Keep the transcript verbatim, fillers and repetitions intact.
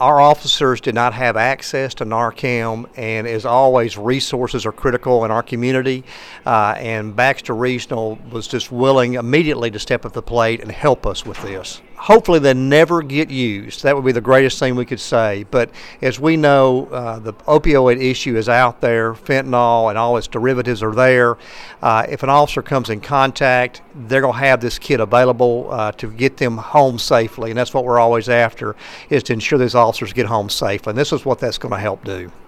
our officers did not have access to Narcan, and as always, resources are critical in our community, uh, and Baxter Regional was just willing immediately to step up the plate and help us with this. Hopefully they never get used. That would be the greatest thing we could say. But as we know, uh, the opioid issue is out there. Fentanyl and all its derivatives are there. Uh, if an officer comes in contact, they're going to have this kit available uh, to get them home safely. And that's what we're always after, is to ensure those officers get home safely. And this is what that's going to help do.